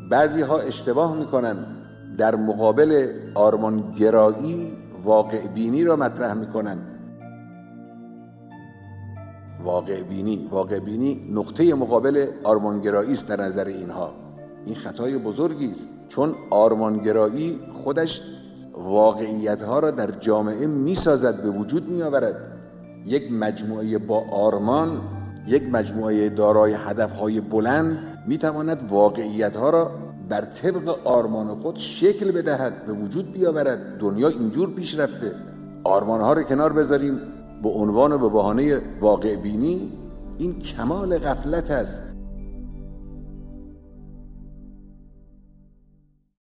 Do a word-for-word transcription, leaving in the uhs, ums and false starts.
بعضی ها اشتباه میکنن، در مقابل آرمانگرایی واقع بینی را مطرح میکنن. واقع بینی واقع بینی نقطه مقابل آرمانگرایی است در نظر اینها. این خطای بزرگی است، چون آرمانگرایی خودش واقعیت ها را در جامعه میسازد، به وجود میآورد. یک مجموعه با آرمان، یک مجموعه دارای هدف های بلند میتواند واقعیت ها را بر طبق آرمان خود شکل بدهد، به وجود بیاورد. دنیا اینجور پیش رفته. آرمان ها را کنار بذاریم به عنوان و به بهانه واقع بینی، این کمال غفلت است.